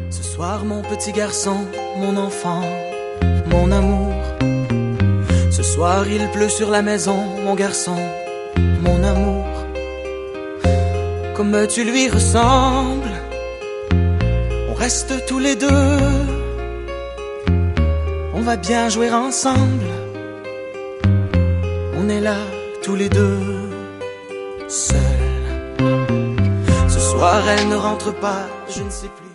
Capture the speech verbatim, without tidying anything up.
Ce soir mon petit garçon, mon enfant, mon amour. Ce soir il pleut sur la maison, mon garçon, mon amour. Comme tu lui ressembles, on reste tous les deux. On va bien jouer ensemble. On est là tous les deux, seuls. Ce soir elle ne rentre pas, je ne sais plus.